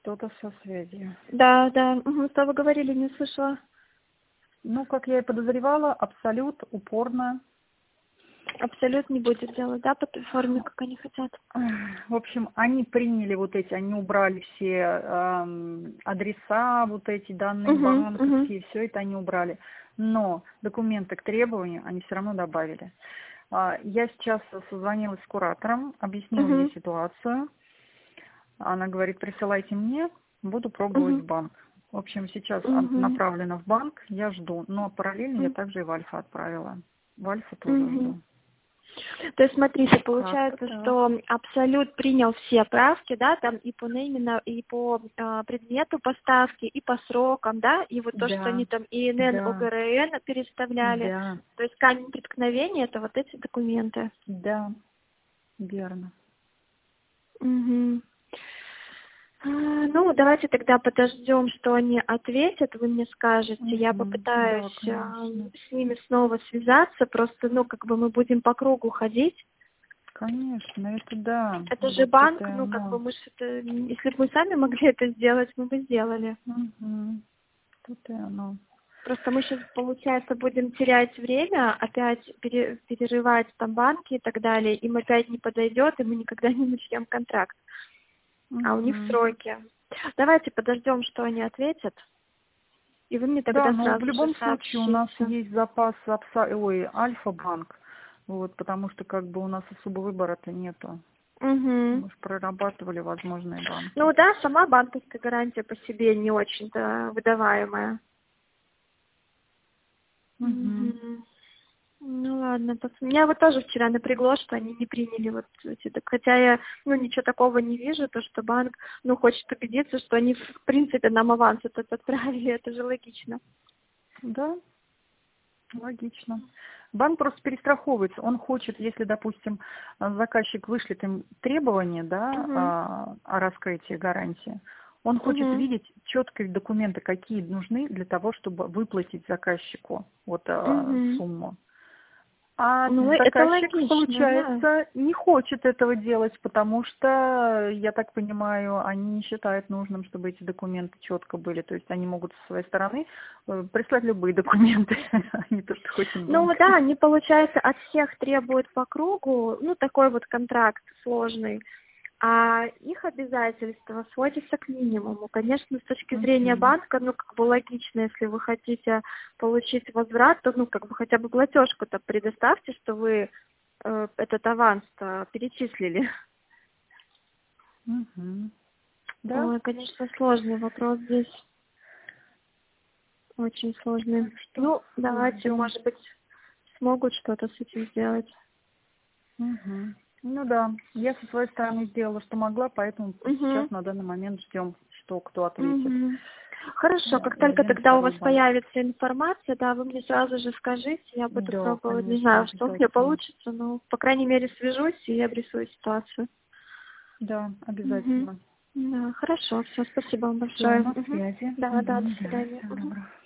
Что-то со связью. Да, да. Что вы говорили, не слышала. Ну, как я и подозревала, Абсолют упорно. Абсолют не будет делать, да, по той форме, как они хотят. В общем, они приняли вот эти, они убрали все адреса, вот эти данные банковские, все это они убрали. Но документы к требованию они все равно добавили. Я сейчас созвонилась с куратором, объяснила ей ситуацию. Она говорит, присылайте мне, буду пробовать в банк. В общем, сейчас направлена в банк, я жду. Но параллельно я также и в Альфа отправила. В Альфа тоже жду. То есть, смотрите, получается, что Абсолют принял все правки, да, там и по именно, и по предмету поставки, и по срокам, да, и вот то, что они там ИНН, ОГРН переставляли. Да. То есть камень преткновения — это вот эти документы. Да, верно. Ну, давайте тогда подождем, что они ответят, вы мне скажете. Я попытаюсь с ними снова связаться, просто, ну, как бы мы будем по кругу ходить. Конечно, это да. Это же банк, ну, как бы мы же это, если бы мы сами могли это сделать, мы бы сделали. Тут и оно. Просто мы сейчас, получается, будем терять время, опять перерывать там банки и так далее, им опять не подойдет, и мы никогда не начнем контракт. А у них сроки. Давайте подождем, что они ответят, и вы мне тогда да, но сразу в любом же случае у нас сообщите. есть запас Альфа-банк, вот, потому что как бы у нас особо выбора-то нету. Мы же прорабатывали возможные банки. Ну да, сама банковская гарантия по себе не очень-то выдаваемая. Ну ладно, меня вот тоже вчера напрягло, что они не приняли вот эти, хотя я, ну, ничего такого не вижу, то, что банк, ну, хочет убедиться, что они, в принципе, нам аванс этот отправили, это же логично. Да, логично. Банк просто перестраховывается. Он хочет, если, допустим, заказчик вышлет им требования, да, о раскрытии гарантии, он хочет видеть четкие документы, какие нужны для того, чтобы выплатить заказчику вот сумму. А это заказчик, логично, получается, не хочет этого делать, потому что, я так понимаю, они не считают нужным, чтобы эти документы четко были. То есть они могут со своей стороны прислать любые документы, а не то, что хочет банк. Ну да, они, получается, от всех требуют по кругу, ну, такой вот контракт сложный, а их обязательства сводятся к минимуму. Конечно, с точки зрения банка, ну, как бы логично, если вы хотите получить возврат, то, ну, как бы хотя бы платежку-то предоставьте, что вы этот аванс-то перечислили. Да. Ой, конечно, сложный вопрос здесь. Очень сложный. Ну, давайте, может быть, смогут что-то с этим сделать. Ну да, я со своей стороны сделала, что могла, поэтому сейчас на данный момент ждем, что кто ответит. Хорошо, как только тогда у вас появится информация, да, вы мне сразу же скажите, я буду пробовать, не знаю, что у меня получится, но, по крайней мере, свяжусь и обрисую ситуацию. Да, обязательно. Да, хорошо, все, спасибо вам большое. На связи. Да, до свидания. Всего доброго.